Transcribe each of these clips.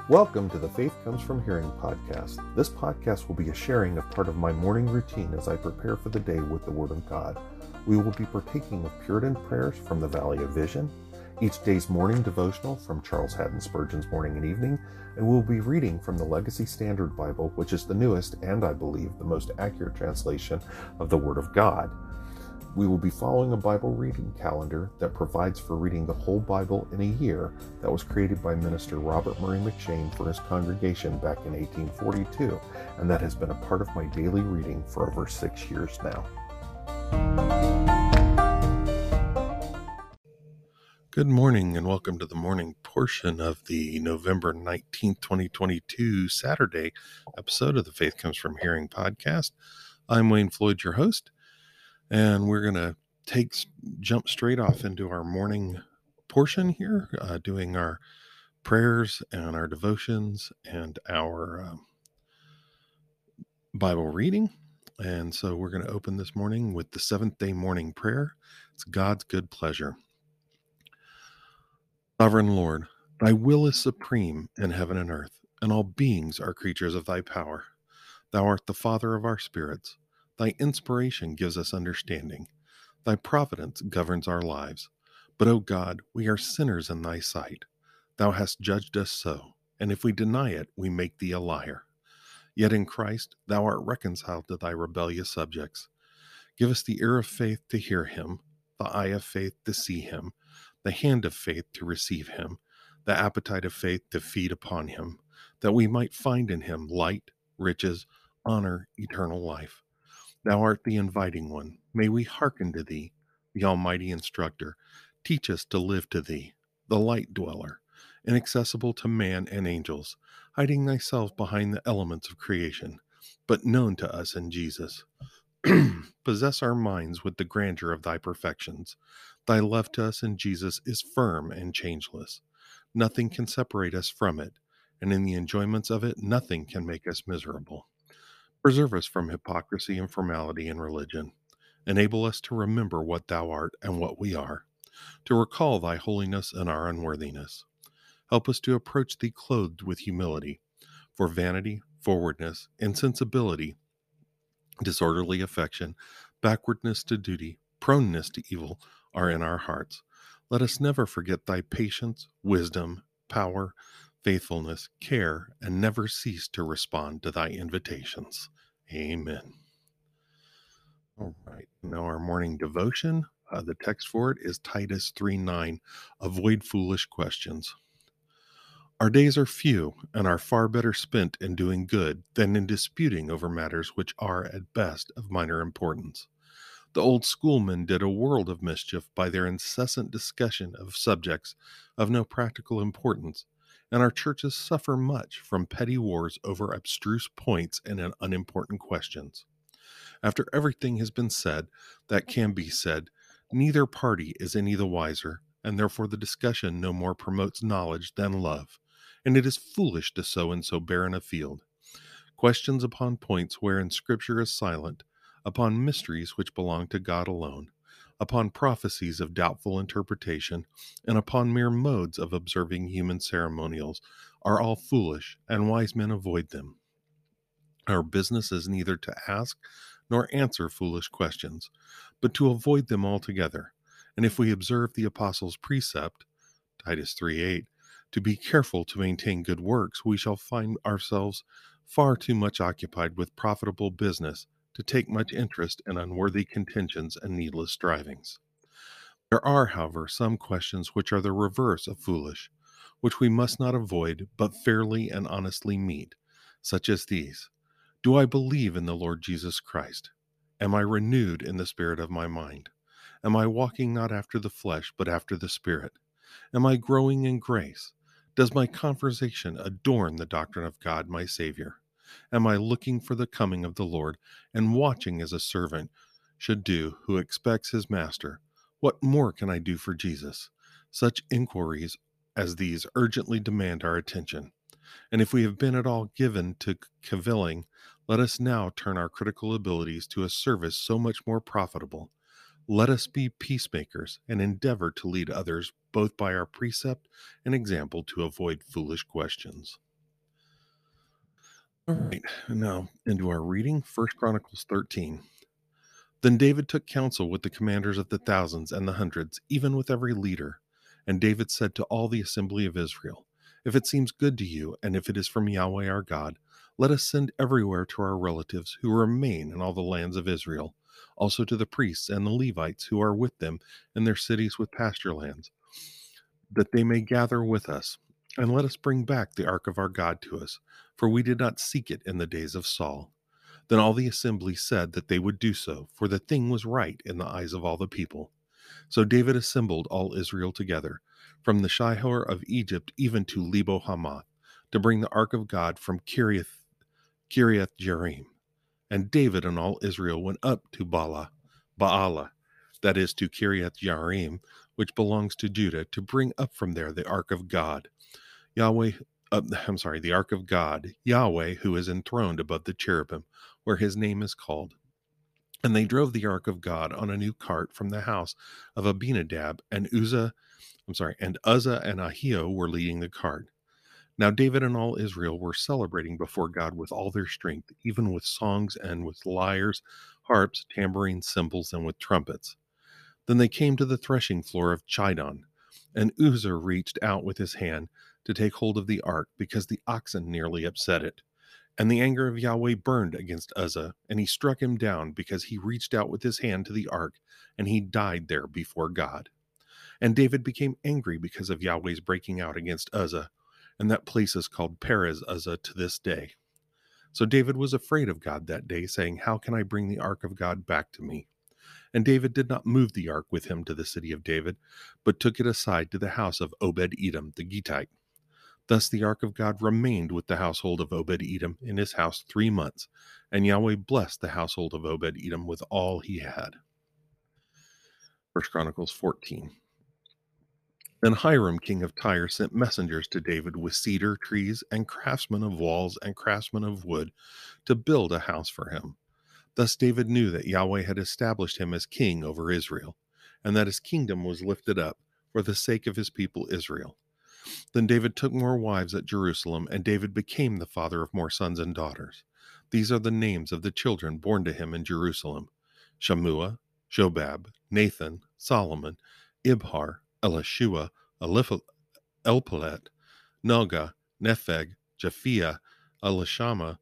Welcome to the Faith Comes From Hearing podcast. This podcast will be a sharing of part of my morning routine as I prepare for the day with the Word of God. We will be partaking of Puritan prayers from the Valley of Vision, each day's morning devotional from Charles Haddon Spurgeon's Morning and Evening, and we'll be reading from the Legacy Standard Bible, which is the newest and, I believe, the most accurate translation of the Word of God. We will be following a Bible reading calendar that provides for reading the whole Bible in a year that was created by Minister Robert Murray McCheyne for his congregation back in 1842, and that has been a part of my daily reading for over 6 years now. Good morning and welcome to the morning portion of the November 19th, 2022 Saturday episode of the Faith Comes From Hearing podcast. I'm Wayne Floyd, your host. And we're going to jump straight off into our morning portion here, doing our prayers and our devotions and our Bible reading. And so we're going to open this morning with the seventh day morning prayer. It's God's good pleasure. Sovereign Lord, thy will is supreme in heaven and earth, and all beings are creatures of thy power. Thou art the Father of our spirits. Thy inspiration gives us understanding. Thy providence governs our lives. But, O God, we are sinners in thy sight. Thou hast judged us so, and if we deny it, we make thee a liar. Yet in Christ thou art reconciled to thy rebellious subjects. Give us the ear of faith to hear him, the eye of faith to see him, the hand of faith to receive him, the appetite of faith to feed upon him, that we might find in him light, riches, honor, eternal life. Thou art the inviting one. May we hearken to thee, the almighty instructor. Teach us to live to thee, the light dweller, inaccessible to man and angels, hiding thyself behind the elements of creation, but known to us in Jesus. Possess our minds with the grandeur of thy perfections. Thy love to us in Jesus is firm and changeless. Nothing can separate us from it, and in the enjoyments of it, nothing can make us miserable. Preserve us from hypocrisy and formality in religion. Enable us to remember what thou art and what we are, to recall thy holiness and our unworthiness. Help us to approach thee clothed with humility, for vanity, forwardness, insensibility, disorderly affection, backwardness to duty, proneness to evil are in our hearts. Let us never forget thy patience, wisdom, power, faithfulness, care, and never cease to respond to thy invitations. Amen. All right. Now our morning devotion, the text for it is Titus 3:9. Avoid foolish questions. Our days are few and are far better spent in doing good than in disputing over matters which are at best of minor importance. The old schoolmen did a world of mischief by their incessant discussion of subjects of no practical importance, and our churches suffer much from petty wars over abstruse points and unimportant questions. After everything has been said that can be said, neither party is any the wiser, and therefore the discussion no more promotes knowledge than love, and it is foolish to sow in so barren a field. Questions upon points wherein Scripture is silent, upon mysteries which belong to God alone, upon prophecies of doubtful interpretation, and upon mere modes of observing human ceremonials, are all foolish, and wise men avoid them. Our business is neither to ask nor answer foolish questions, but to avoid them altogether. And if we observe the apostles' precept, Titus 3:8, to be careful to maintain good works, we shall find ourselves far too much occupied with profitable business to take much interest in unworthy contentions and needless strivings. There are, however, some questions which are the reverse of foolish, which we must not avoid, but fairly and honestly meet, such as these. Do I believe in the Lord Jesus Christ? Am I renewed in the spirit of my mind? Am I walking not after the flesh, but after the Spirit? Am I growing in grace? Does my conversation adorn the doctrine of God, my Savior? Am I looking for the coming of the Lord and watching as a servant should do who expects his master? What more can I do for Jesus? Such inquiries as these urgently demand our attention. And if we have been at all given to cavilling, let us now turn our critical abilities to a service so much more profitable. Let us be peacemakers and endeavor to lead others both by our precept and example to avoid foolish questions. All right, now into our reading, First Chronicles 13. Then David took counsel with the commanders of the thousands and the hundreds, even with every leader. And David said to all the assembly of Israel, if it seems good to you, and if it is from Yahweh our God, let us send everywhere to our relatives who remain in all the lands of Israel, also to the priests and the Levites who are with them in their cities with pasture lands, that they may gather with us. And let us bring back the ark of our God to us, for we did not seek it in the days of Saul. Then all the assembly said that they would do so, for the thing was right in the eyes of all the people. So David assembled all Israel together, from the Shihor of Egypt even to Lebo Hamath, to bring the ark of God from Kiriath Jearim. And David and all Israel went up to Baalah, that is to Kiriath Jearim, which belongs to Judah, to bring up from there the ark of God. The ark of God, Yahweh, who is enthroned above the cherubim, where his name is called. And they drove the ark of God on a new cart from the house of Abinadab, and Uzzah and Ahio were leading the cart. Now David and all Israel were celebrating before God with all their strength, even with songs and with lyres, harps, tambourines, cymbals, and with trumpets. Then they came to the threshing floor of Chidon, and Uzzah reached out with his hand to take hold of the ark, because the oxen nearly upset it. And the anger of Yahweh burned against Uzzah, and he struck him down, because he reached out with his hand to the ark, and he died there before God. And David became angry because of Yahweh's breaking out against Uzzah, and that place is called Perez Uzzah to this day. So David was afraid of God that day, saying, how can I bring the ark of God back to me? And David did not move the ark with him to the city of David, but took it aside to the house of Obed-Edom the Gittite. Thus the ark of God remained with the household of Obed-Edom in his house 3 months, and Yahweh blessed the household of Obed-Edom with all he had. 1 Chronicles 14. Then Hiram, king of Tyre, sent messengers to David with cedar trees and craftsmen of walls and craftsmen of wood to build a house for him. Thus David knew that Yahweh had established him as king over Israel, and that his kingdom was lifted up for the sake of his people Israel. Then David took more wives at Jerusalem, and David became the father of more sons and daughters. These are the names of the children born to him in Jerusalem: Shammua, Jobab, Nathan, Solomon, Ibhar, Elishua, Elpalet, Noga, Nepheg, Japhia, Elishama,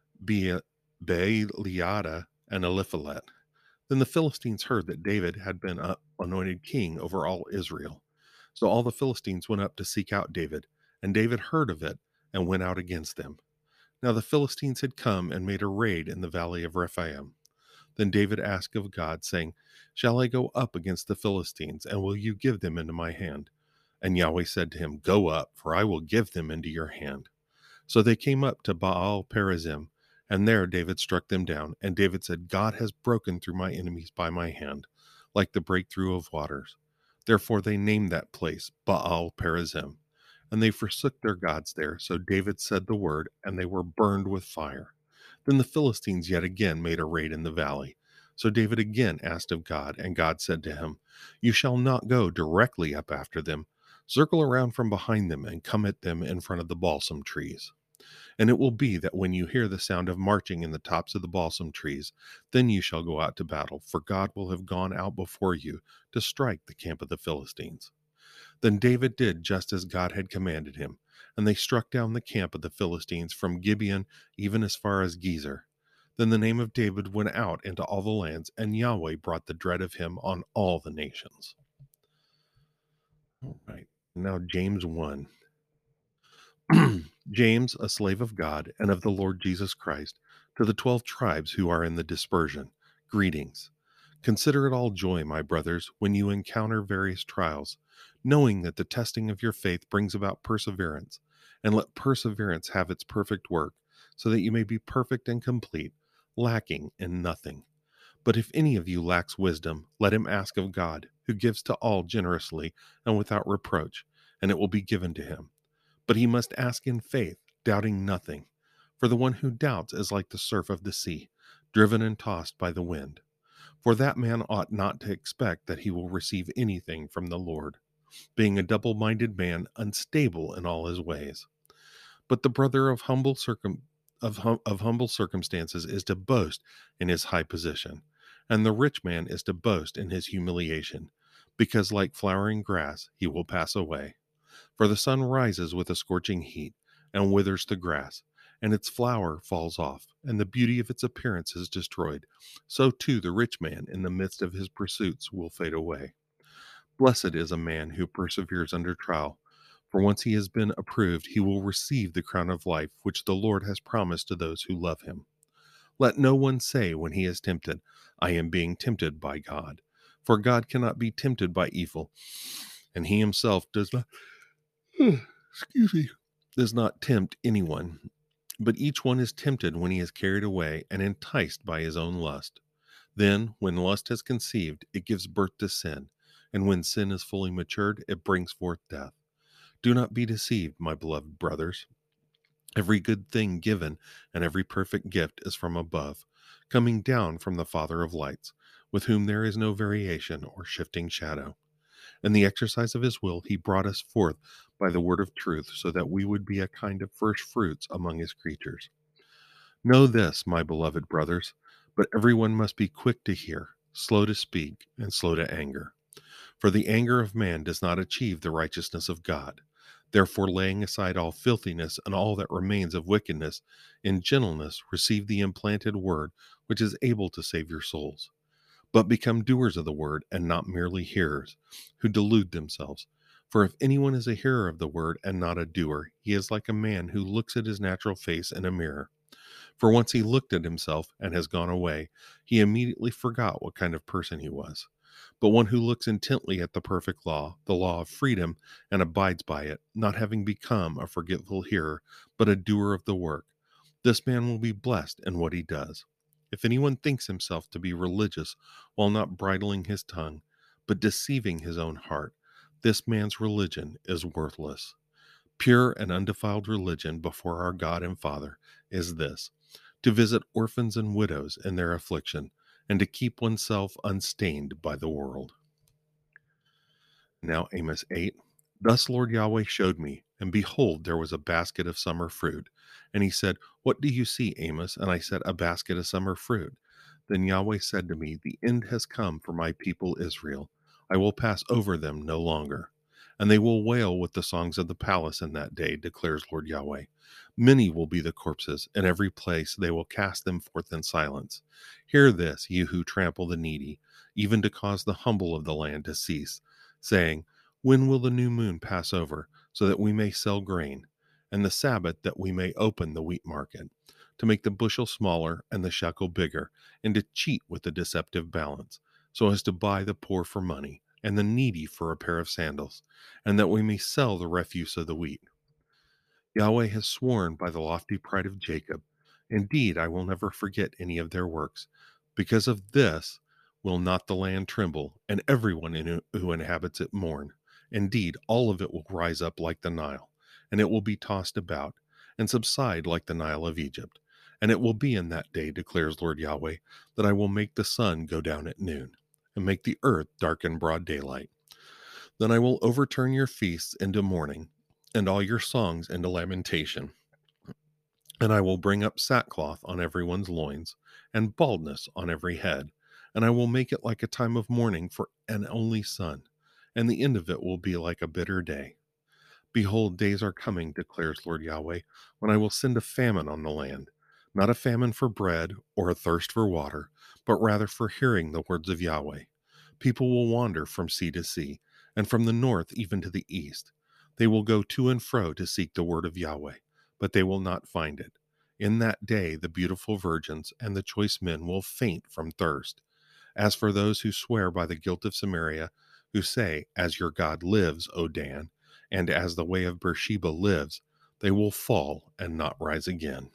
Beeliada, and Eliphalet. Then the Philistines heard that David had been anointed king over all Israel. So all the Philistines went up to seek out David, and David heard of it and went out against them. Now the Philistines had come and made a raid in the valley of Rephaim. Then David asked of God, saying, shall I go up against the Philistines, and will you give them into my hand? And Yahweh said to him, go up, for I will give them into your hand. So they came up to Baal Perazim, and there David struck them down. And David said, God has broken through my enemies by my hand, like the breakthrough of waters. Therefore they named that place Baal Perazim, and they forsook their gods there. So David said the word, and they were burned with fire. Then the Philistines yet again made a raid in the valley. So David again asked of God, and God said to him, you shall not go directly up after them. Circle around from behind them and come at them in front of the balsam trees. And it will be that when you hear the sound of marching in the tops of the balsam trees, then you shall go out to battle, for God will have gone out before you to strike the camp of the Philistines. Then David did just as God had commanded him, and they struck down the camp of the Philistines from Gibeon even as far as Gezer. Then the name of David went out into all the lands, and Yahweh brought the dread of him on all the nations. All right, now James 1. James, a slave of God and of the Lord Jesus Christ, to the 12 tribes who are in the dispersion, greetings. Consider it all joy, my brothers, when you encounter various trials, knowing that the testing of your faith brings about perseverance. And let perseverance have its perfect work, so that you may be perfect and complete, lacking in nothing. But if any of you lacks wisdom, let him ask of God, who gives to all generously and without reproach, and it will be given to him. But he must ask in faith, doubting nothing. For the one who doubts is like the surf of the sea, driven and tossed by the wind. For that man ought not to expect that he will receive anything from the Lord, being a double-minded man, unstable in all his ways. But the brother of humble of humble circumstances is to boast in his high position, and the rich man is to boast in his humiliation, because like flowering grass he will pass away. For the sun rises with a scorching heat, and withers the grass, and its flower falls off, and the beauty of its appearance is destroyed. So too the rich man in the midst of his pursuits will fade away. Blessed is a man who perseveres under trial, for once he has been approved, he will receive the crown of life which the Lord has promised to those who love him. Let no one say when he is tempted, I am being tempted by God. For God cannot be tempted by evil, and he himself does not excuse me, does not tempt anyone. But each one is tempted when he is carried away and enticed by his own lust. Then, when lust has conceived, it gives birth to sin, and when sin is fully matured, it brings forth death. Do not be deceived, my beloved brothers. Every good thing given and every perfect gift is from above, coming down from the Father of lights, with whom there is no variation or shifting shadow. In the exercise of his will, he brought us forth by the word of truth, so that we would be a kind of first fruits among his creatures. Know this, my beloved brothers, but everyone must be quick to hear, slow to speak, and slow to anger. For the anger of man does not achieve the righteousness of God. Therefore, laying aside all filthiness and all that remains of wickedness, in gentleness receive the implanted word, which is able to save your souls. But become doers of the word, and not merely hearers, who delude themselves. For if anyone is a hearer of the word and not a doer, he is like a man who looks at his natural face in a mirror. For once he looked at himself and has gone away, he immediately forgot what kind of person he was. But one who looks intently at the perfect law, the law of freedom, and abides by it, not having become a forgetful hearer, but a doer of the work, this man will be blessed in what he does. If anyone thinks himself to be religious while not bridling his tongue, but deceiving his own heart, this man's religion is worthless. Pure and undefiled religion before our God and Father is this: to visit orphans and widows in their affliction, and to keep oneself unstained by the world. Now Amos 8. Thus Lord Yahweh showed me, and behold, there was a basket of summer fruit. And he said, What do you see, Amos? And I said, A basket of summer fruit. Then Yahweh said to me, The end has come for my people Israel. I will pass over them no longer. And they will wail with the songs of the palace in that day, declares Lord Yahweh. Many will be the corpses, in every place they will cast them forth in silence. Hear this, you who trample the needy, even to cause the humble of the land to cease, saying, When will the new moon pass over, so that we may sell grain, and the Sabbath that we may open the wheat market, to make the bushel smaller and the shekel bigger, and to cheat with the deceptive balance, so as to buy the poor for money, and the needy for a pair of sandals, and that we may sell the refuse of the wheat? Yahweh has sworn by the lofty pride of Jacob, Indeed, I will never forget any of their works. Because of this will not the land tremble, and everyone who inhabits it mourn. Indeed, all of it will rise up like the Nile, and it will be tossed about, and subside like the Nile of Egypt. And it will be in that day, declares Lord Yahweh, that I will make the sun go down at noon, and make the earth dark in broad daylight. Then I will overturn your feasts into mourning, and all your songs into lamentation. And I will bring up sackcloth on everyone's loins, and baldness on every head. And I will make it like a time of mourning for an only son, and the end of it will be like a bitter day. Behold, days are coming, declares Lord Yahweh, when I will send a famine on the land, not a famine for bread or a thirst for water, but rather for hearing the words of Yahweh. People will wander from sea to sea, and from the north even to the east. They will go to and fro to seek the word of Yahweh, but they will not find it. In that day, the beautiful virgins and the choice men will faint from thirst. As for those who swear by the guilt of Samaria, who say, As your God lives, O Dan, and as the way of Beersheba lives, they will fall and not rise again.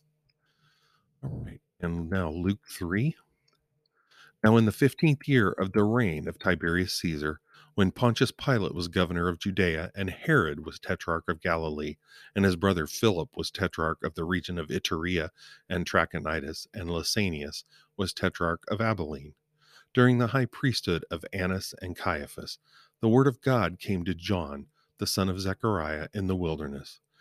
All right. And now Luke 3. Now in the 15th year of the reign of Tiberius Caesar, when Pontius Pilate was governor of Judea, and Herod was tetrarch of Galilee, and his brother Philip was tetrarch of the region of Iturea and Trachonitis, and Lysanias was tetrarch of Abilene, during the high priesthood of Annas and Caiaphas, the word of God came to John, the son of Zechariah, in the wilderness.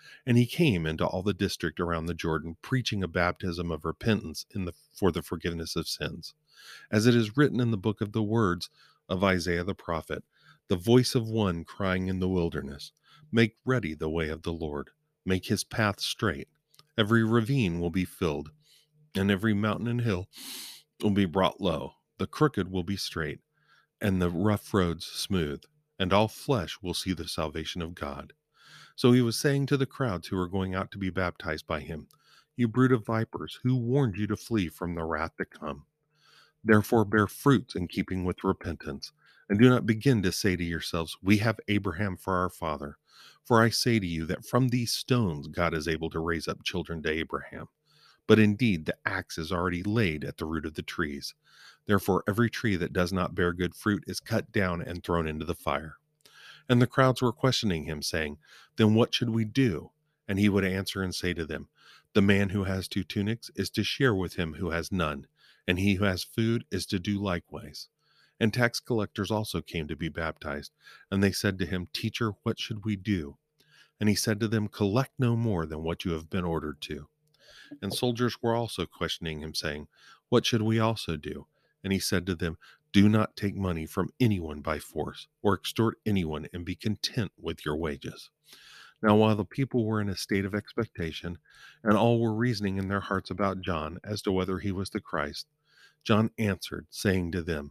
And he came into all the district around the Jordan, preaching a baptism of repentance for the forgiveness of sins. As it is written in the book of the words of Isaiah the prophet, the voice of one crying in the wilderness, make ready the way of the Lord, make his path straight. Every ravine will be filled, and every mountain and hill will be brought low. The crooked will be straight, and the rough roads smooth, and all flesh will see the salvation of God. So he was saying to the crowds who were going out to be baptized by him, you brood of vipers, who warned you to flee from the wrath to come? Therefore bear fruits in keeping with repentance, and do not begin to say to yourselves, we have Abraham for our father. For I say to you that from these stones God is able to raise up children to Abraham. But indeed the axe is already laid at the root of the trees. Therefore every tree that does not bear good fruit is cut down and thrown into the fire. And the crowds were questioning him, saying, then what should we do? And he would answer and say to them, the man who has 2 tunics is to share with him who has none, and he who has food is to do likewise. And tax collectors also came to be baptized, and they said to him, teacher, what should we do? And he said to them, collect no more than what you have been ordered to. And soldiers were also questioning him, saying, what should we also do? And he said to them, do not take money from anyone by force, or extort anyone, and be content with your wages. Now while the people were in a state of expectation, and all were reasoning in their hearts about John as to whether he was the Christ, John answered, saying to them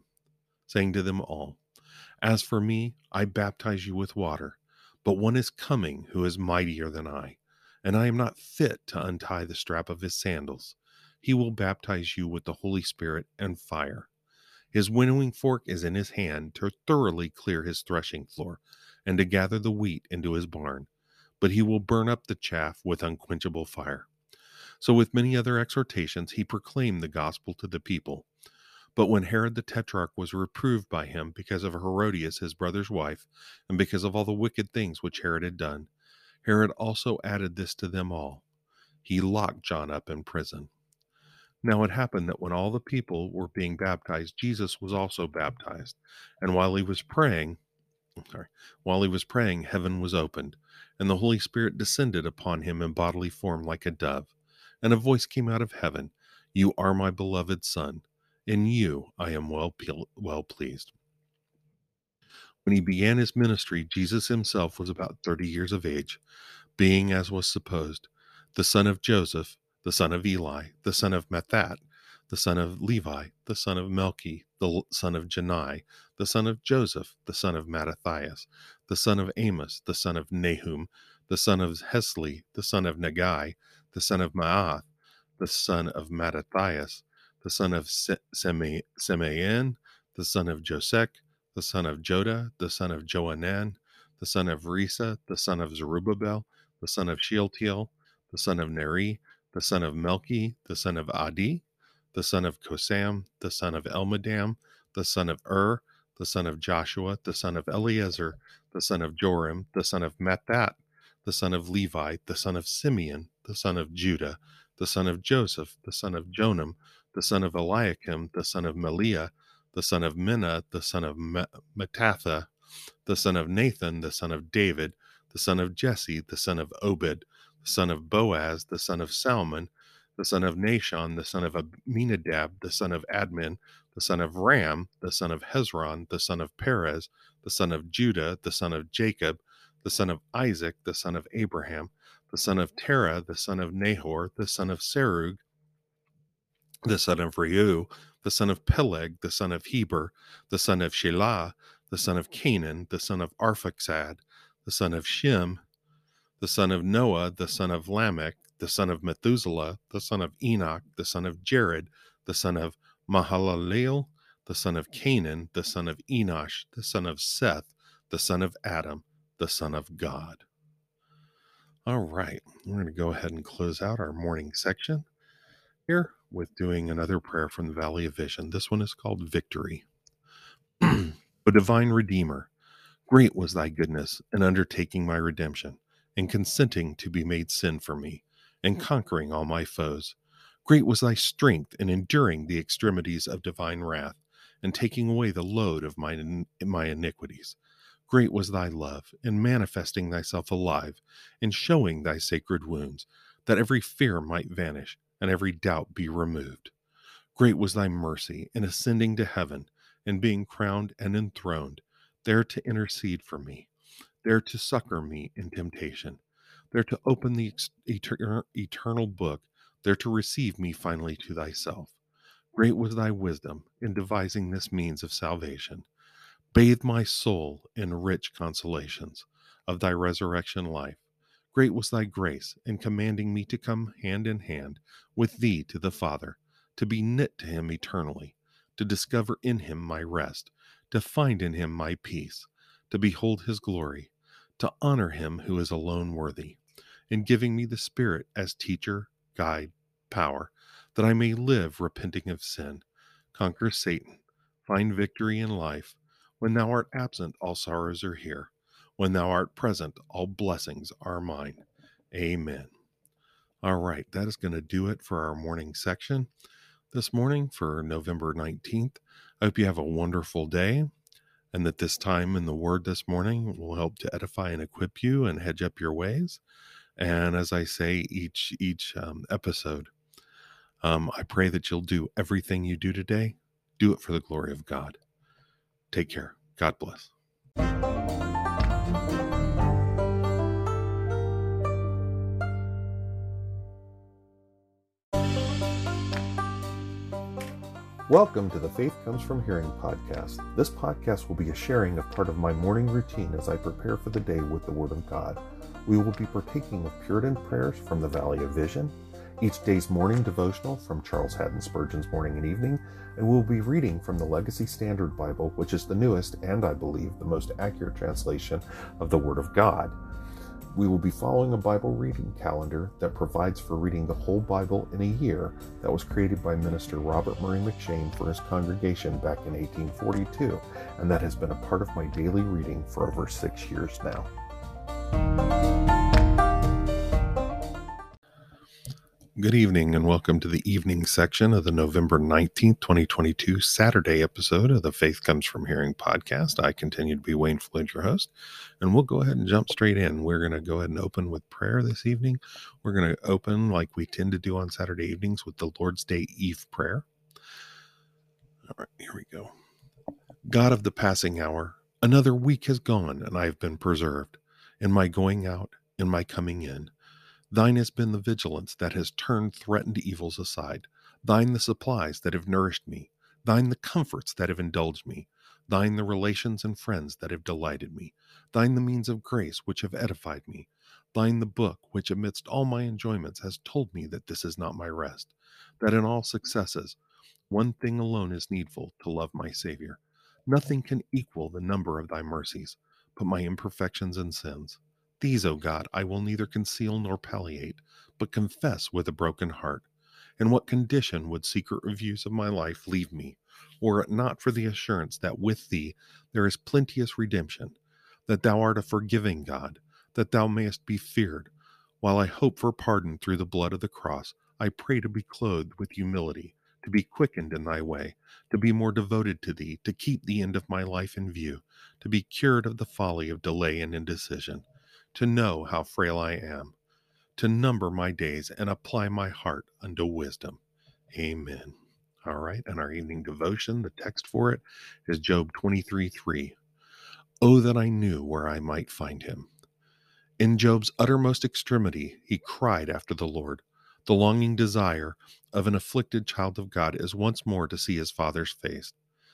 all, as for me, I baptize you with water, but one is coming who is mightier than I, and I am not fit to untie the strap of his sandals. He will baptize you with the Holy Spirit and fire. His winnowing fork is in his hand to thoroughly clear his threshing floor, and to gather the wheat into his barn, but he will burn up the chaff with unquenchable fire. So with many other exhortations he proclaimed the gospel to the people. But when Herod the Tetrarch was reproved by him because of Herodias his brother's wife, and because of all the wicked things which Herod had done, Herod also added this to them all. He locked John up in prison. Now it happened that when all the people were being baptized, Jesus was also baptized. And while he was praying, heaven was opened, and the Holy Spirit descended upon him in bodily form like a dove. And a voice came out of heaven, you are my beloved Son. In you I am well pleased. When he began his ministry, Jesus himself was about 30 years of age, being, as was supposed, the son of Joseph, the son of Eli, the son of Matthat, the son of Levi, the son of Melchi, the son of Janai, the son of Joseph, the son of Mattathias, the son of Amos, the son of Nahum, the son of Hesli, the son of Nagai, the son of Maath, the son of Mattathias, the son of Semaen, the son of Josek, the son of Joda, the son of Joanan, the son of Risa, the son of Zerubbabel, the son of Shealtiel, the son of Neri, the son of Melchi, the son of Adi, the son of Kosam, the son of Elmadam, the son of the son of Joshua, the son of Eliezer, the son of Joram, the son of Matthat, the son of Levi, the son of Simeon, the son of Judah, the son of Joseph, the son of Jonam, the son of Eliakim, the son of Meliah, the son of Minna, the son of Mattatha, the son of Nathan, the son of David, the son of Jesse, the son of Obed, the son of Boaz, the son of Salmon, the son of Nashon, the son of Aminadab, the son of Admin, the son of Ram, the son of Hezron, the son of Perez, the son of Judah, the son of Jacob, the son of Isaac, the son of Abraham, the son of Terah, the son of Nahor, the son of Serug, the son of Reu, the son of Peleg, the son of Heber, the son of Shelah, the son of Canaan, the son of Arphaxad, the son of Shem, the son of Noah, the son of Lamech, the son of Methuselah, the son of Enoch, the son of Jared, the son of Mahalaleel, the son of Canaan, the son of Enosh, the son of Seth, the son of Adam, the son of God. All right, we're going to go ahead and close out our morning section here with doing another prayer from the Valley of Vision. This one is called Victory. O divine Redeemer, great was thy goodness in undertaking my redemption, and consenting to be made sin for me, and conquering all my foes. Great was thy strength in enduring the extremities of divine wrath, and taking away the load of my iniquities. Great was thy love in manifesting thyself alive, in showing thy sacred wounds, that every fear might vanish and every doubt be removed. Great was thy mercy in ascending to heaven and being crowned and enthroned, there to intercede for me, there to succor me in temptation, there to open the eternal book, there to receive me finally to thyself. Great was thy wisdom in devising this means of salvation. Bathe my soul in rich consolations of thy resurrection life. Great was thy grace in commanding me to come hand in hand with thee to the Father, to be knit to him eternally, to discover in him my rest, to find in him my peace, to behold his glory, to honor him who is alone worthy, in giving me the Spirit as teacher, guide, power, that I may live repenting of sin, conquer Satan, find victory in life. When thou art absent, all sorrows are here. When thou art present, all blessings are mine. Amen. All right, that is going to do it for our morning section this morning for November 19th. I hope you have a wonderful day and that this time in the Word this morning will help to edify and equip you and hedge up your ways. And as I say each episode, I pray that you'll do everything you do today. Do it for the glory of God. Take care. God bless. Welcome to the Faith Comes From Hearing podcast. This podcast will be a sharing of part of my morning routine as I prepare for the day with the Word of God. We will be partaking of Puritan prayers from the Valley of Vision, each day's morning devotional from Charles Haddon Spurgeon's Morning and Evening, and we'll be reading from the Legacy Standard Bible, which is the newest and, I believe, the most accurate translation of the Word of God. We will be following a Bible reading calendar that provides for reading the whole Bible in a year that was created by Minister Robert Murray McShane for his congregation back in 1842, and that has been a part of my daily reading for over 6 years now. Good evening and welcome to the evening section of the November 19th, 2022 Saturday episode of the Faith Comes From Hearing podcast. I continue to be Wayne Floyd, your host, and we'll go ahead and jump straight in. We're going to go ahead and open with prayer this evening. We're going to open like we tend to do on Saturday evenings with the Lord's Day Eve prayer. All right, here we go. God of the passing hour, another week has gone and I have been preserved. In my going out, in my coming in, thine has been the vigilance that has turned threatened evils aside. Thine the supplies that have nourished me. Thine the comforts that have indulged me. Thine the relations and friends that have delighted me. Thine the means of grace which have edified me. Thine the book which amidst all my enjoyments has told me that this is not my rest, that in all successes one thing alone is needful, to love my Savior. Nothing can equal the number of thy mercies, but my imperfections and sins. These, O God, I will neither conceal nor palliate, but confess with a broken heart. In what condition would secret reviews of my life leave me, were it not for the assurance that with thee there is plenteous redemption, that thou art a forgiving God, that thou mayest be feared. While I hope for pardon through the blood of the cross, I pray to be clothed with humility, to be quickened in thy way, to be more devoted to thee, to keep the end of my life in view, to be cured of the folly of delay and indecision, to know how frail I am, to number my days and apply my heart unto wisdom. Amen. All right, and our evening devotion, the text for it is Job 23:3. Oh, that I knew where I might find him. In Job's uttermost extremity, he cried after the Lord. The longing desire of an afflicted child of God is once more to see his Father's face.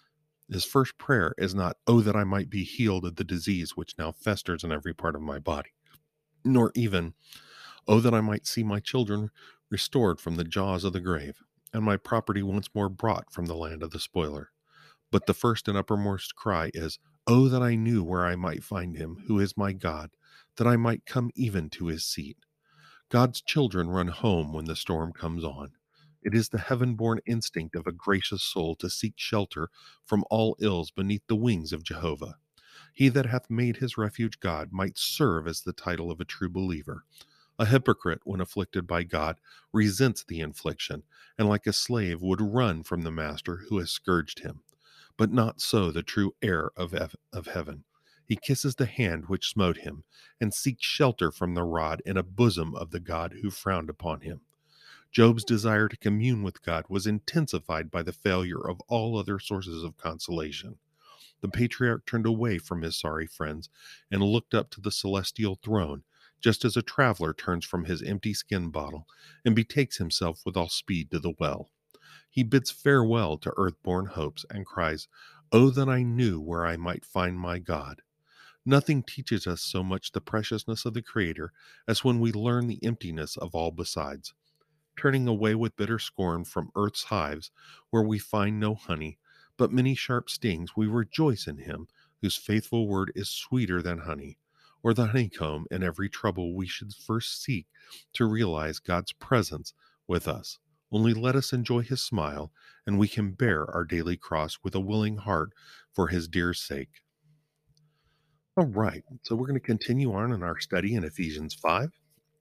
His first prayer is not, oh, that I might be healed of the disease which now festers in every part of my body, nor even, oh, that I might see my children restored from the jaws of the grave, and my property once more brought from the land of the spoiler. But the first and uppermost cry is, oh, that I knew where I might find him, who is my God, that I might come even to his seat. God's children run home when the storm comes on. It is the heaven-born instinct of a gracious soul to seek shelter from all ills beneath the wings of Jehovah. He that hath made his refuge God might serve as the title of a true believer. A hypocrite, when afflicted by God, resents the infliction, and like a slave would run from the master who has scourged him. But not so the true heir of heaven. He kisses the hand which smote him, and seeks shelter from the rod in a bosom of the God who frowned upon him. Job's desire to commune with God was intensified by the failure of all other sources of consolation. The patriarch turned away from his sorry friends and looked up to the celestial throne, just as a traveler turns from his empty skin bottle and betakes himself with all speed to the well. He bids farewell to earth-born hopes and cries, "Oh, that I knew where I might find my God." Nothing teaches us so much the preciousness of the Creator as when we learn the emptiness of all besides. Turning away with bitter scorn from earth's hives, where we find no honey, but many sharp stings, we rejoice in him, whose faithful word is sweeter than honey, or the honeycomb. In every trouble we should first seek to realize God's presence with us. Only let us enjoy his smile, and we can bear our daily cross with a willing heart for his dear sake. All right, so we're going to continue on in our study in Ephesians 5.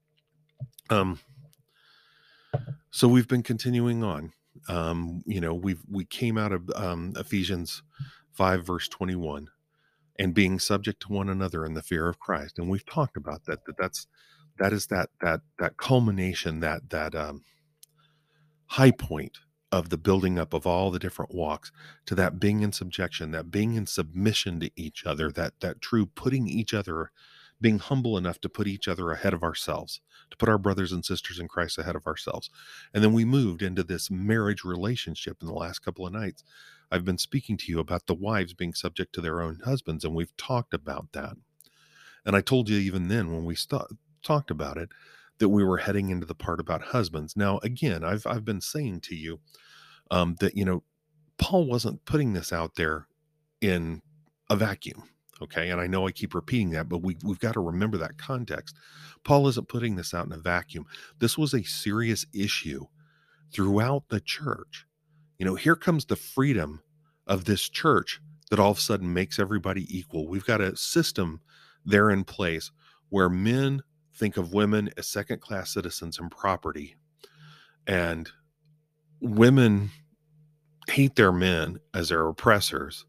So we've been continuing on. We came out of Ephesians 5 verse 21, and being subject to one another in the fear of Christ, and we've talked about that is that culmination, that high point of the building up of all the different walks to that being in subjection, that being in submission to each other, that true putting each other, being humble enough to put each other ahead of ourselves, to put our brothers and sisters in Christ ahead of ourselves. And then we moved into this marriage relationship in the last couple of nights. I've been speaking to you about the wives being subject to their own husbands, and we've talked about that. And I told you even then when we talked about it, that we were heading into the part about husbands. Now, again, I've been saying to you that Paul wasn't putting this out there in a vacuum. Okay. And I know I keep repeating that, but we've got to remember that context. Paul isn't putting this out in a vacuum. This was a serious issue throughout the church. Here comes the freedom of this church that all of a sudden makes everybody equal. We've got a system there in place where men think of women as second-class citizens and property, and women hate their men as their oppressors.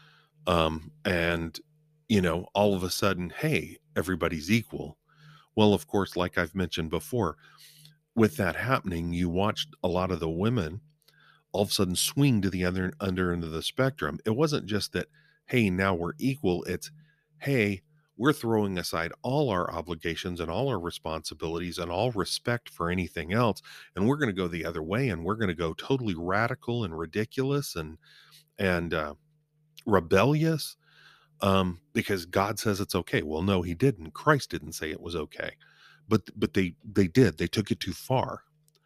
And all of a sudden, hey, everybody's equal. Well, of course, like I've mentioned before, with that happening, you watched a lot of the women all of a sudden swing to the other under end of the spectrum. It wasn't just that, hey, now we're equal. It's, hey, we're throwing aside all our obligations and all our responsibilities and all respect for anything else, and we're going to go the other way, and we're going to go totally radical and ridiculous and rebellious, because God says it's okay. Well, no, he didn't. Christ didn't say it was okay, but they did. They took it too far.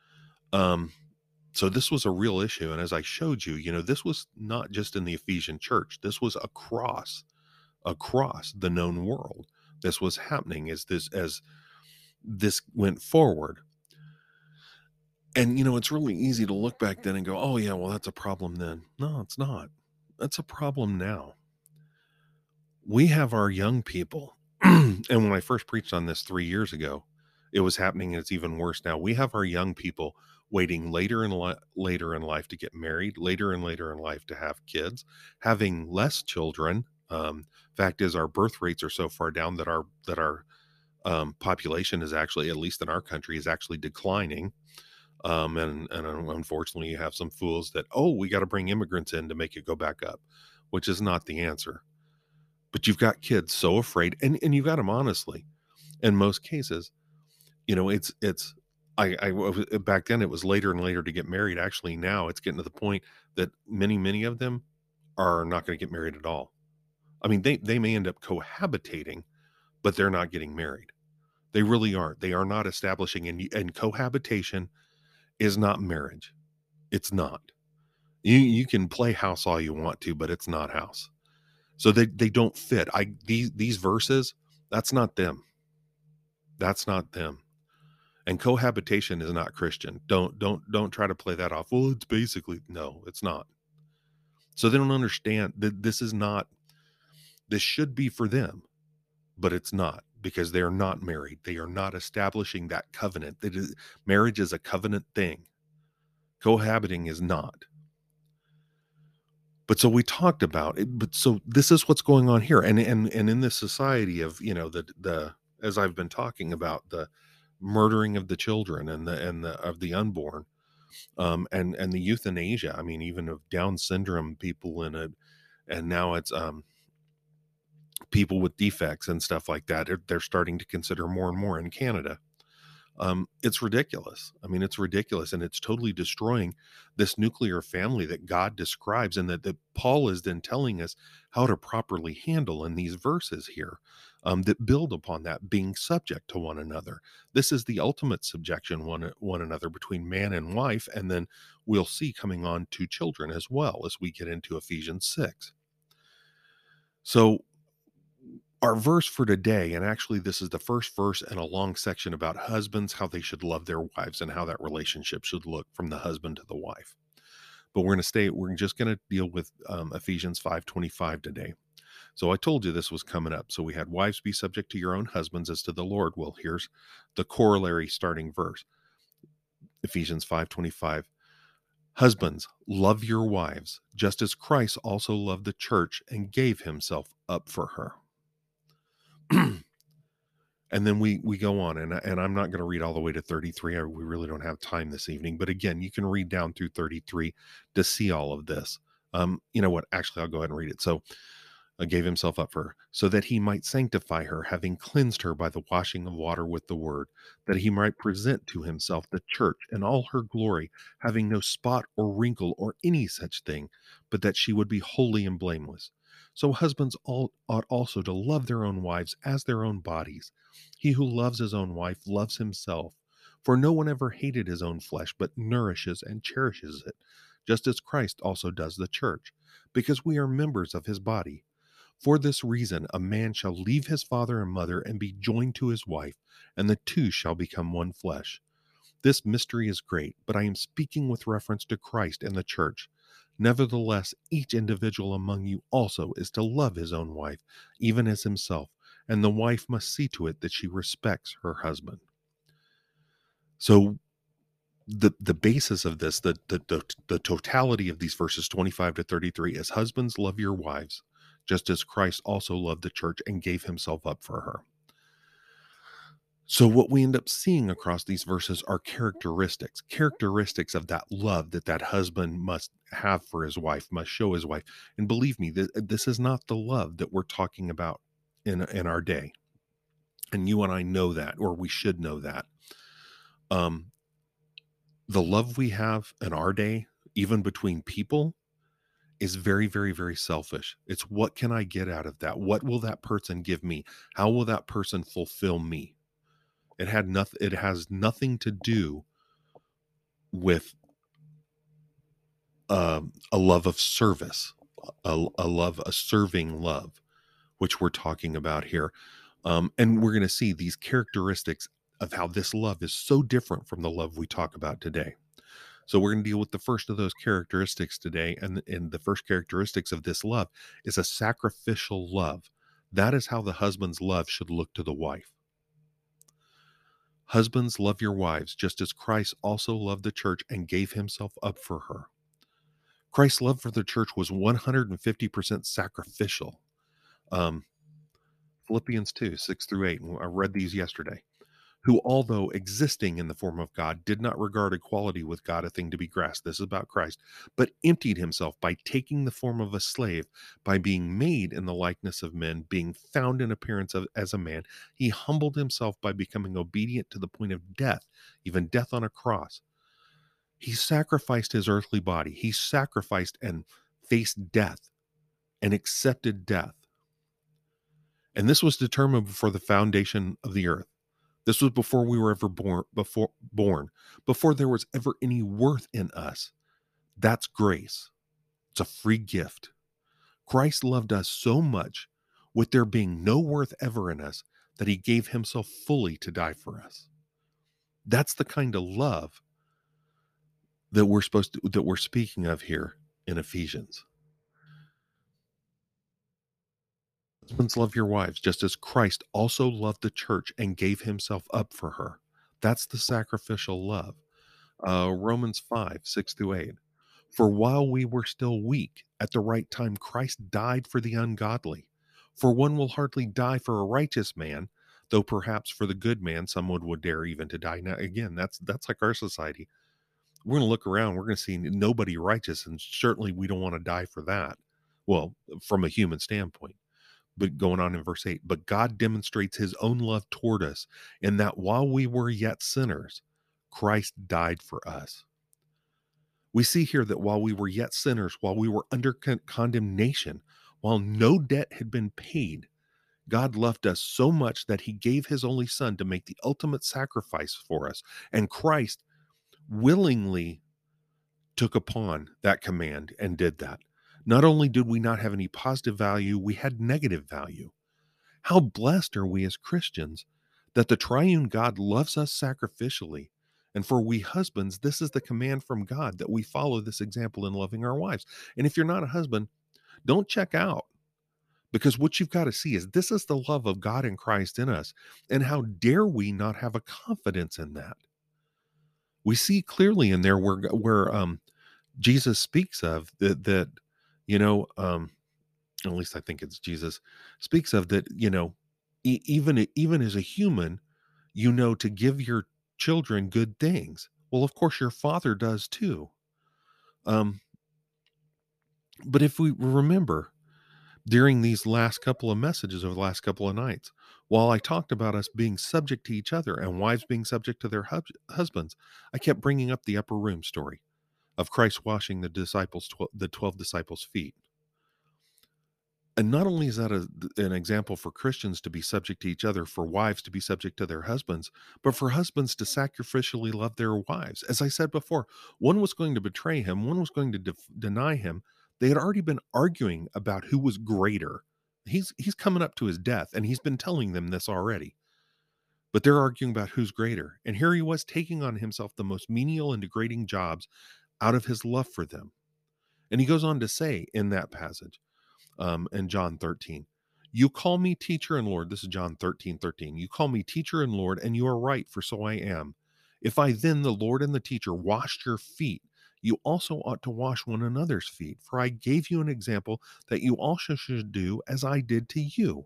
So this was a real issue, and as I showed you, this was not just in the Ephesian church. This was across the known world. This was happening as this went forward. And it's really easy to look back then and go, oh yeah, well, that's a problem then. No, it's not. That's a problem now. We have our young people, and when I first preached on this 3 years ago, it was happening, and it's even worse now. We have our young people waiting later in life to get married, later and later in life to have kids, having less children. Fact is, our birth rates are so far down that our population is actually, at least in our country, is actually declining. And unfortunately, you have some fools that, we got to bring immigrants in to make it go back up, which is not the answer. But you've got kids so afraid, and you've got them honestly. In most cases, it's I back then it was later and later to get married. Actually, now it's getting to the point that many of them are not going to get married at all. I mean, they may end up cohabitating, but they're not getting married. They really aren't. They are not establishing, and cohabitation is not marriage. It's not. You can play house all you want to, but it's not house. So they don't fit. These verses, that's not them. That's not them. And cohabitation is not Christian. Don't try to play that off. Well, it's basically, no, it's not. So they don't understand that this should be for them, but it's not, because they are not married. They are not establishing that covenant. Marriage is a covenant thing. Cohabiting is not. But so we talked about it, but so this is what's going on here. And in this society of, the as I've been talking about, the murdering of the children and the of the unborn, and the euthanasia, I mean, even of Down syndrome people in it, and now it's people with defects and stuff like that. They're starting to consider more and more in Canada. It's ridiculous. I mean, it's ridiculous, and it's totally destroying this nuclear family that God describes, and that Paul is then telling us how to properly handle in these verses here, that build upon that, being subject to one another. This is the ultimate subjection one another between man and wife, and then we'll see coming on to children as well as we get into Ephesians 6. So our verse for today, and actually this is the first verse in a long section about husbands, how they should love their wives and how that relationship should look from the husband to the wife. But we're just going to deal with Ephesians 5:25 today. So I told you this was coming up. So we had wives, be subject to your own husbands as to the Lord. Well, here's the corollary starting verse. Ephesians 5:25. Husbands, love your wives, just as Christ also loved the church and gave himself up for her. And then we go on, and I'm not going to read all the way to 33. We really don't have time this evening. But again, you can read down through 33 to see all of this. You know what? Actually, I'll go ahead and read it. So, gave himself up for her, so that he might sanctify her, having cleansed her by the washing of water with the word, that he might present to himself the church in all her glory, having no spot or wrinkle or any such thing, but that she would be holy and blameless. So husbands ought also to love their own wives as their own bodies. He who loves his own wife loves himself. For no one ever hated his own flesh, but nourishes and cherishes it, just as Christ also does the church, because we are members of his body. For this reason, a man shall leave his father and mother and be joined to his wife, and the two shall become one flesh. This mystery is great, but I am speaking with reference to Christ and the church. Nevertheless, each individual among you also is to love his own wife, even as himself, and the wife must see to it that she respects her husband. So the basis of this, the totality of these verses 25 to 33 is husbands, love your wives, just as Christ also loved the church and gave himself up for her. So what we end up seeing across these verses are characteristics of that love that husband must have for his wife, must show his wife. And believe me, this is not the love that we're talking about in our day. And you and I know that, or we should know that. The love we have in our day, even between people, is very, very, very selfish. It's what can I get out of that? What will that person give me? How will that person fulfill me? It has nothing to do with a love of service, a serving love, which we're talking about here. And we're going to see these characteristics of how this love is so different from the love we talk about today. So we're going to deal with the first of those characteristics today. And the first characteristics of this love is a sacrificial love. That is how the husband's love should look to the wife. Husbands, love your wives, just as Christ also loved the church and gave himself up for her. Christ's love for the church was 150% sacrificial. Philippians 2, 6 through 8. I read these yesterday. Who, although existing in the form of God, did not regard equality with God a thing to be grasped. This is about Christ, but emptied himself by taking the form of a slave, by being made in the likeness of men, being found in appearance as a man. He humbled himself by becoming obedient to the point of death, even death on a cross. He sacrificed his earthly body. He sacrificed and faced death and accepted death. And this was determined before the foundation of the earth. This was before we were ever born, before there was ever any worth in us. That's grace. It's a free gift. Christ loved us so much, with there being no worth ever in us, that he gave himself fully to die for us. That's the kind of love that we're speaking of here in Ephesians. Husbands, love your wives, just as Christ also loved the church and gave himself up for her. That's the sacrificial love. Romans 5, 6 through 8. For while we were still weak, at the right time Christ died for the ungodly. For one will hardly die for a righteous man, though perhaps for the good man someone would dare even to die. Now again, that's like our society. We're going to look around, we're going to see nobody righteous, and certainly we don't want to die for that. Well, from a human standpoint. But going on in verse 8, but God demonstrates his own love toward us in that while we were yet sinners, Christ died for us. We see here that while we were yet sinners, while we were under condemnation, while no debt had been paid, God loved us so much that he gave his only son to make the ultimate sacrifice for us. And Christ willingly took upon that command and did that. Not only did we not have any positive value, we had negative value. How blessed are we as Christians that the triune God loves us sacrificially. And for we husbands, this is the command from God, that we follow this example in loving our wives. And if you're not a husband, don't check out, because what you've got to see is this is the love of God in Christ in us. And how dare we not have a confidence in that? We see clearly in there where Jesus speaks of that you know, at least I think it's Jesus speaks of that, even as a human, to give your children good things. Well, of course, your father does too. Um, but if we remember during these last couple of messages over the last couple of nights, while I talked about us being subject to each other and wives being subject to their husbands, I kept bringing up the upper room story of Christ washing the 12 disciples' feet. And not only is that an example for Christians to be subject to each other, for wives to be subject to their husbands, but for husbands to sacrificially love their wives. As I said before, one was going to betray him, one was going to deny him. They had already been arguing about who was greater. He's coming up to his death, and he's been telling them this already. But they're arguing about who's greater. And here he was taking on himself the most menial and degrading jobs out of his love for them. And he goes on to say in that passage, in John 13, you call me teacher and Lord. This is John 13:13. You call me teacher and Lord, and you are right, for so I am. If I then, the Lord and the teacher, washed your feet, you also ought to wash one another's feet. For I gave you an example that you also should do as I did to you.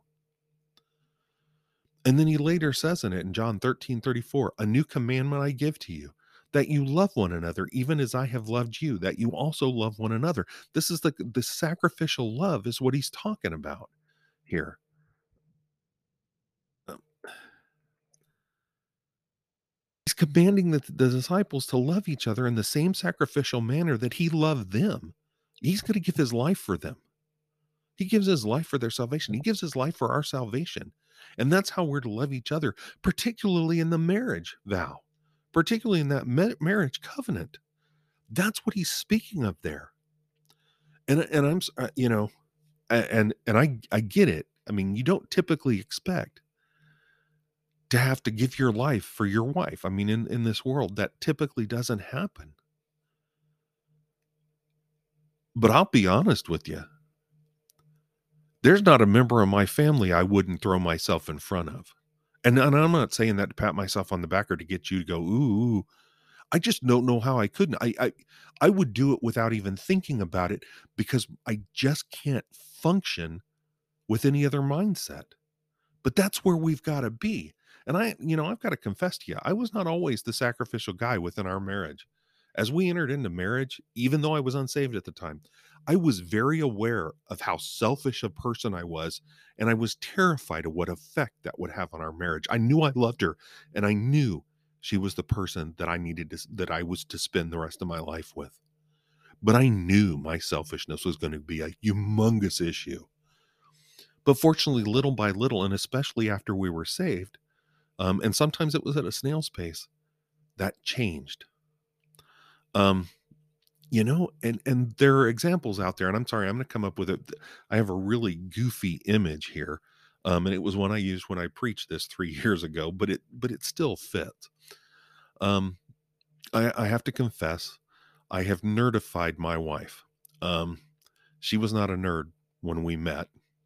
And then he later says in John 13:34, a new commandment I give to you, that you love one another, even as I have loved you, that you also love one another. This is the sacrificial love is what he's talking about here. Um, He's commanding the disciples to love each other in the same sacrificial manner that he loved them. He's going to give his life for them. He gives his life for their salvation. He gives his life for our salvation. And that's how we're to love each other, particularly in the marriage vow, particularly in that marriage covenant. That's what he's speaking of there. And I'm, I get it. I mean, you don't typically expect to have to give your life for your wife. I mean, in this world, that typically doesn't happen. But I'll be honest with you. There's not a member of my family I wouldn't throw myself in front of. And I'm not saying that to pat myself on the back or to get you to go, ooh. I just don't know how I couldn't. I would do it without even thinking about it, because I just can't function with any other mindset. But that's where we've got to be. And I've got to confess to you, I was not always the sacrificial guy within our marriage. As we entered into marriage, even though I was unsaved at the time, I was very aware of how selfish a person I was, and I was terrified of what effect that would have on our marriage. I knew I loved her, and I knew she was the person that I was to spend the rest of my life with. But I knew my selfishness was going to be a humongous issue. But fortunately, little by little, and especially after we were saved, and sometimes it was at a snail's pace, that changed. And there are examples out there, and I'm sorry, I'm going to come up with it. I have a really goofy image here. And it was one I used when I preached this 3 years ago, but it still fits. I have to confess, I have nerdified my wife. She was not a nerd when we met.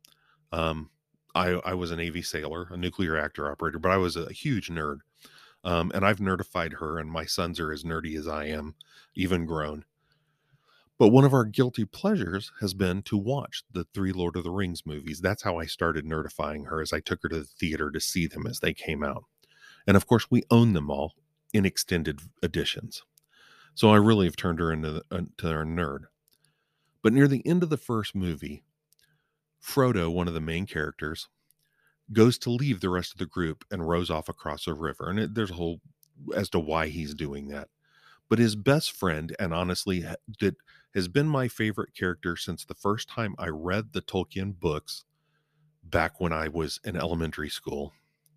I was a Navy sailor, a nuclear reactor operator, but I was a huge nerd. And I've nerdified her, and my sons are as nerdy as I am, even grown. But one of our guilty pleasures has been to watch the 3 Lord of the Rings movies. That's how I started nerdifying her, as I took her to the theater to see them as they came out. And of course, we own them all in extended editions. So I really have turned her into a nerd. But near the end of the first movie, Frodo, one of the main characters, goes to leave the rest of the group and rows off across a river. And there's a whole as to why he's doing that. But his best friend, and honestly, that has been my favorite character since the first time I read the Tolkien books back when I was in elementary school.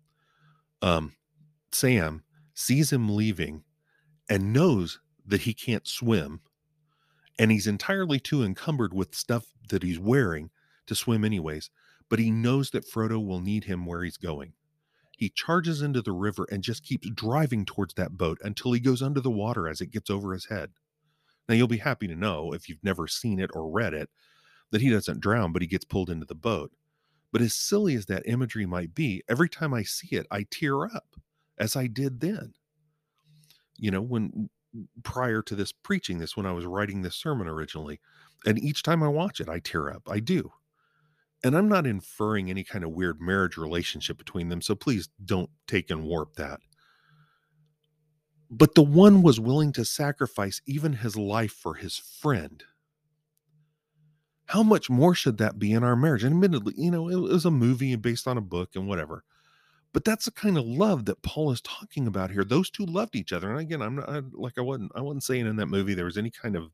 Sam sees him leaving and knows that he can't swim, and he's entirely too encumbered with stuff that he's wearing to swim anyways, but he knows that Frodo will need him where he's going. He charges into the river and just keeps driving towards that boat until he goes under the water as it gets over his head. Now, you'll be happy to know, if you've never seen it or read it, that he doesn't drown, but he gets pulled into the boat. But as silly as that imagery might be, every time I see it, I tear up, as I did then. When prior to this preaching this, when I was writing this sermon originally, and each time I watch it, I tear up. I do. And I'm not inferring any kind of weird marriage relationship between them, so please don't take and warp that. But the one was willing to sacrifice even his life for his friend. How much more should that be in our marriage? And admittedly, it was a movie based on a book and whatever. But that's the kind of love that Paul is talking about here. Those two loved each other. And again, I wasn't saying in that movie there was any kind of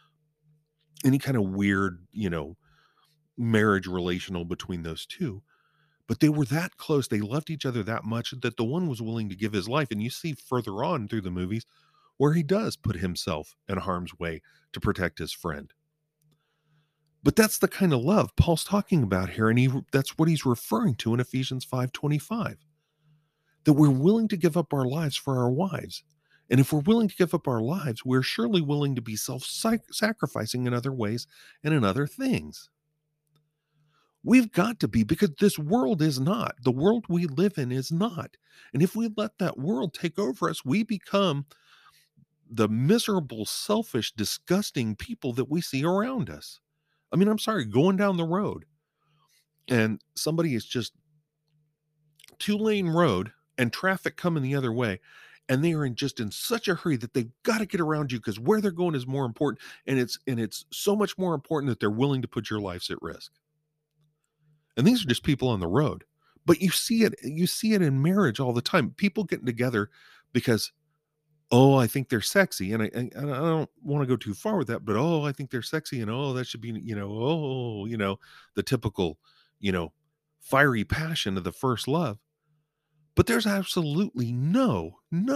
weird, marriage relational between those two. But they were that close. They loved each other that much that the one was willing to give his life. And you see further on through the movies where he does put himself in harm's way to protect his friend. But that's the kind of love Paul's talking about here. And that's what he's referring to in Ephesians 5:25. That we're willing to give up our lives for our wives. And if we're willing to give up our lives, we're surely willing to be self-sacrificing in other ways and in other things. We've got to be, because this world is not. The world we live in is not. And if we let that world take over us, we become the miserable, selfish, disgusting people that we see around us. I mean, I'm sorry, going down the road and somebody is just 2-lane road and traffic coming the other way, and they are in such a hurry that they've got to get around you because where they're going is more important. And it's so much more important that they're willing to put your lives at risk. And these are just people on the road. But you see it in marriage all the time. People getting together because, oh, I think they're sexy. And I don't want to go too far with that, but oh, I think they're sexy. And oh, that should be, the typical, fiery passion of the first love. But there's absolutely no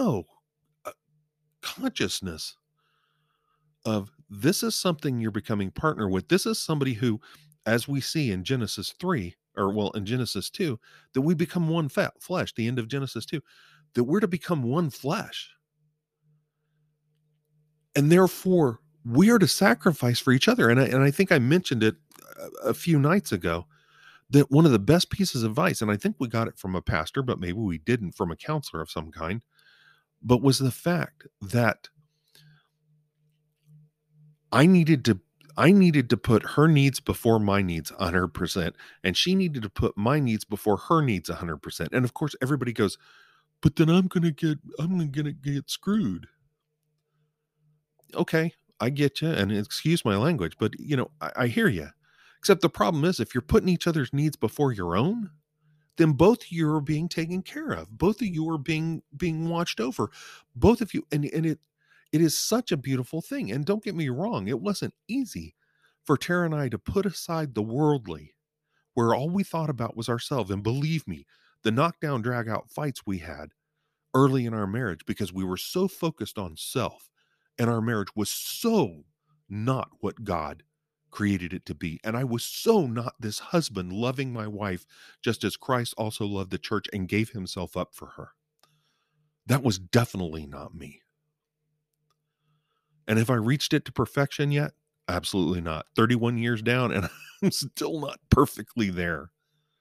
consciousness of this is something you're becoming partner with. This is somebody who, as we see in Genesis 3, in Genesis 2, that we become one flesh, the end of Genesis 2, that we're to become one flesh. And therefore, we're to sacrifice for each other. And I think I mentioned it a few nights ago, that one of the best pieces of advice, and I think we got it from a pastor, but maybe we didn't, from a counselor of some kind, but was the fact that I needed to put her needs before my needs 100%, and she needed to put my needs before her needs 100%. And of course, everybody goes, but then I'm gonna get screwed. Okay, I get you, and excuse my language, but I hear you. Except the problem is, if you're putting each other's needs before your own, then both of you are being taken care of. Both of you are being watched over. Both of you, and it is such a beautiful thing. And don't get me wrong, it wasn't easy for Tara and I to put aside the worldly, where all we thought about was ourselves. And believe me, the knockdown, drag out fights we had early in our marriage, because we were so focused on self, and our marriage was so not what God created it to be. And I was so not this husband loving my wife just as Christ also loved the church and gave himself up for her. That was definitely not me. And have I reached it to perfection yet? Absolutely not. 31 years down, and I'm still not perfectly there.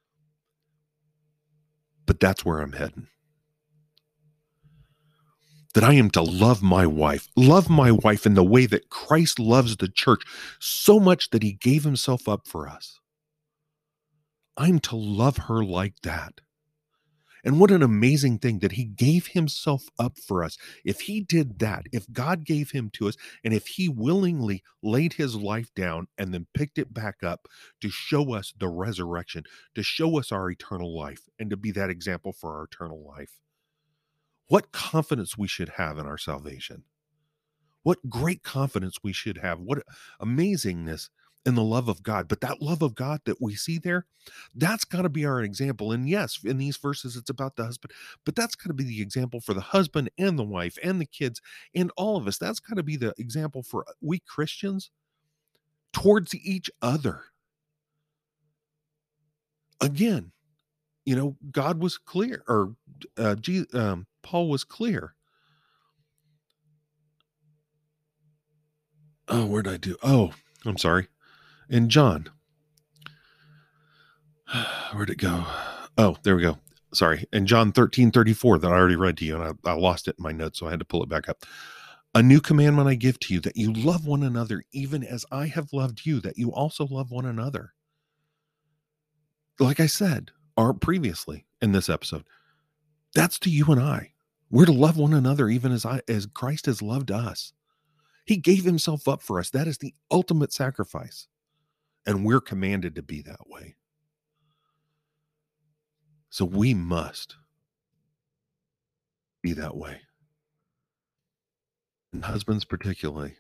But that's where I'm heading. that I am to love my wife in the way that Christ loves the church so much that he gave himself up for us. I'm to love her like that. And what an amazing thing that he gave himself up for us. If he did that, if God gave him to us, and if he willingly laid his life down and then picked it back up to show us the resurrection, to show us our eternal life, and to be that example for our eternal life, what confidence we should have in our salvation. What great confidence we should have. What amazingness in the love of God. But that love of God that we see there, that's got to be our example. And yes, in these verses, it's about the husband, but that's got to be the example for the husband and the wife and the kids and all of us. That's got to be the example for we Christians towards each other. Again, God was clear, or Paul was clear. Oh, where did I do? Oh, I'm sorry. In John. Where'd it go? Oh, there we go. Sorry. In John 13:34 that I already read to you, and I lost it in my notes, so I had to pull it back up. A new commandment I give to you, that you love one another, even as I have loved you, that you also love one another. Like I said, or previously in this episode, that's to you and I. We're to love one another, even as Christ has loved us. He gave himself up for us. That is the ultimate sacrifice. And we're commanded to be that way. So we must be that way. And husbands particularly,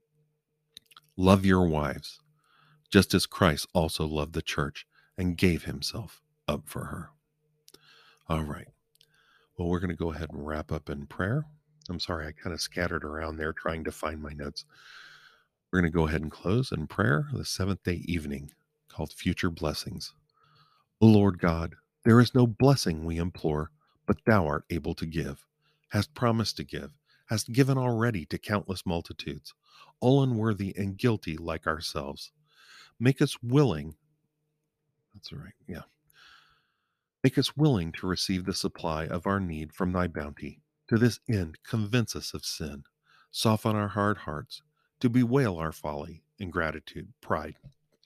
love your wives, just as Christ also loved the church and gave himself up for her. All right. Well, we're going to go ahead and wrap up in prayer. I'm sorry, I kind of scattered around there trying to find my notes. We're going to go ahead and close in prayer, the seventh day evening, called Future Blessings. O Lord God, there is no blessing we implore, but thou art able to give, hast promised to give, hast given already to countless multitudes, all unworthy and guilty like ourselves. Make us willing. That's all right. Yeah. Make us willing to receive the supply of our need from thy bounty. To this end, convince us of sin, soften our hard hearts, to bewail our folly, ingratitude, pride,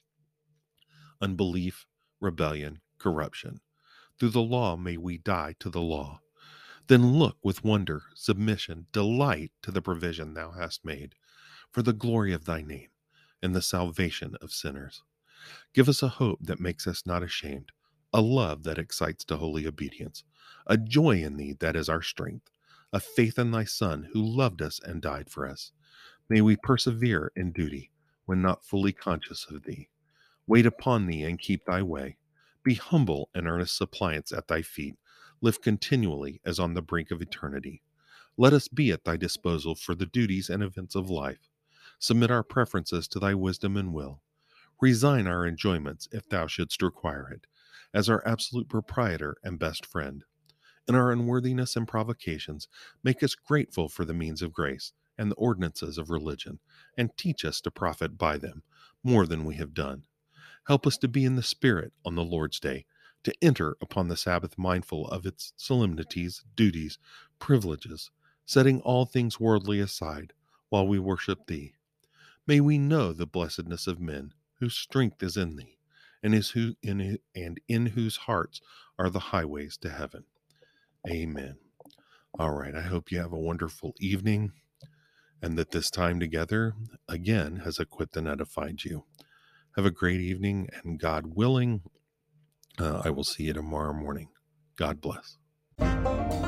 unbelief, rebellion, corruption. Through the law may we die to the law. Then look with wonder, submission, delight to the provision thou hast made, for the glory of thy name and the salvation of sinners. Give us a hope that makes us not ashamed, a love that excites to holy obedience, a joy in thee that is our strength, a faith in thy Son who loved us and died for us. May we persevere in duty when not fully conscious of thee. Wait upon thee and keep thy way. Be humble and earnest suppliants at thy feet. Live continually as on the brink of eternity. Let us be at thy disposal for the duties and events of life. Submit our preferences to thy wisdom and will. Resign our enjoyments if thou shouldst require it, as our absolute proprietor and best friend. In our unworthiness and provocations, make us grateful for the means of grace and the ordinances of religion, and teach us to profit by them more than we have done. Help us to be in the Spirit on the Lord's Day, to enter upon the Sabbath mindful of its solemnities, duties, privileges, setting all things worldly aside while we worship Thee. May we know the blessedness of men whose strength is in Thee, and in whose hearts are the highways to heaven. Amen. All right, I hope you have a wonderful evening, and that this time together, again, has equipped and edified you. Have a great evening, and God willing, I will see you tomorrow morning. God bless.